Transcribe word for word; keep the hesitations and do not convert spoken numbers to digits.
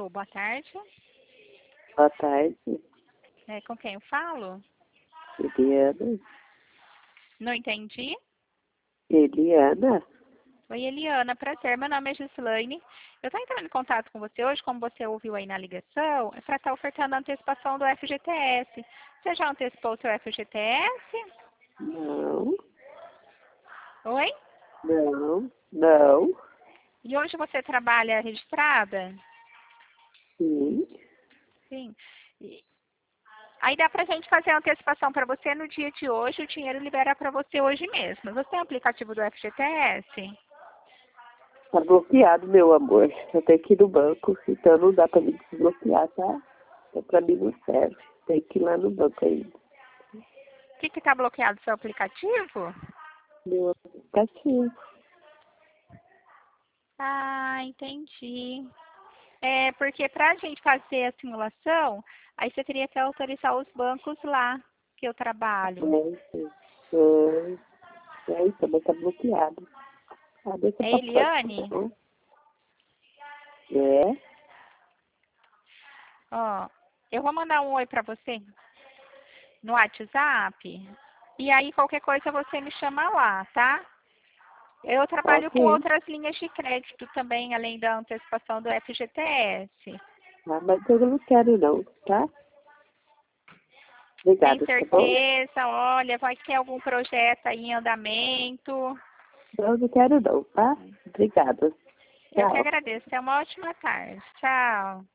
Alô, boa tarde. Boa tarde, É, com quem eu falo? Eliana. Não entendi. Eliana? Oi, Eliana, prazer. Meu nome é Gislaine. Eu estou entrando em contato com você hoje, como você ouviu aí na ligação, é para estar ofertando a antecipação do F G T S. Você já antecipou o seu F G T S? Não, Oi? não, não, E hoje você trabalha registrada? sim. Sim. E aí dá pra gente fazer a antecipação para você no dia de hoje, o dinheiro libera para você hoje mesmo. Você tem o aplicativo do F G T S? Tá bloqueado, meu amor. Eu tenho que ir no banco, então não dá pra me desbloquear, tá? Então pra mim não serve. Tem que ir lá no banco ainda. O que está bloqueado? Seu aplicativo? Meu aplicativo. Ah, entendi. É, porque para a gente fazer a simulação, aí você teria que autorizar os bancos lá que eu trabalho. É, é, é isso, mas tá bloqueado. Ah, deixa É pra próxima, tá Eliane? bom? É? Ó, eu vou mandar um oi para você no WhatsApp. E aí qualquer coisa você me chama lá, tá? Eu trabalho com Ok. outras linhas de crédito também, além da antecipação do F G T S. Ah, mas eu não quero não, tá? Tem Obrigada, tá bom? certeza? Olha, vai ter algum projeto aí em andamento? Não, não quero não, tá? Obrigada. Eu que Tchau. agradeço. Tenha uma ótima tarde. Tchau.